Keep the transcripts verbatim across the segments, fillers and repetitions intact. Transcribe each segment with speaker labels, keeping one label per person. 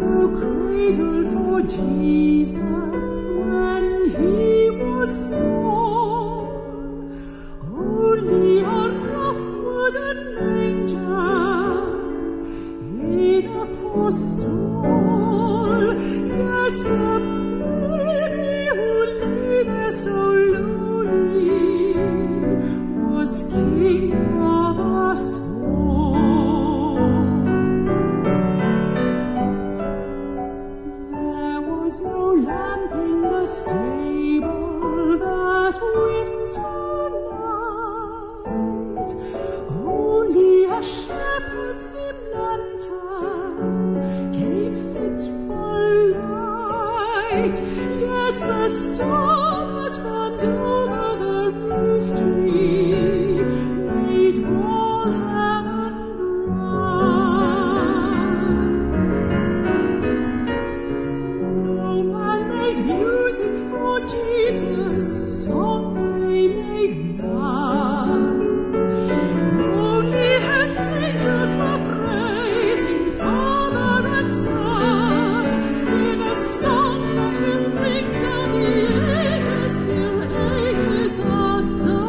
Speaker 1: so cradle for Jesus when he was small, only a rough wooden manger in a poor stall, yet the baby who lay there so lowly was King of us all. There was no lamp in the stable that winter night, only a shepherd's dim lantern gave fitful light, yet the star that burned over the roof tree made all heaven bright. No man made music for Jesus, songs they made none, only hands angels were praising Father and Son in a song that will ring down the ages till ages are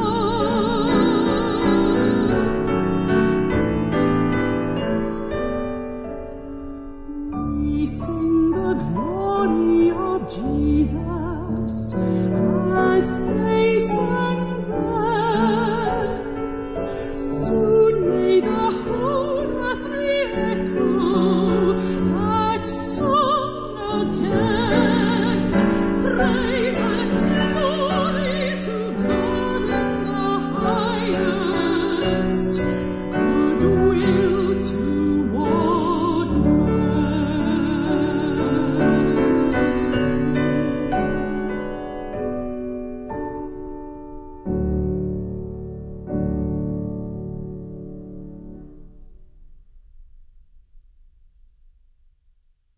Speaker 1: done. We sing the glory of Jesus as they sang then. Soon may the whole earth re-echo that song again. Praise and glory to God in the highest.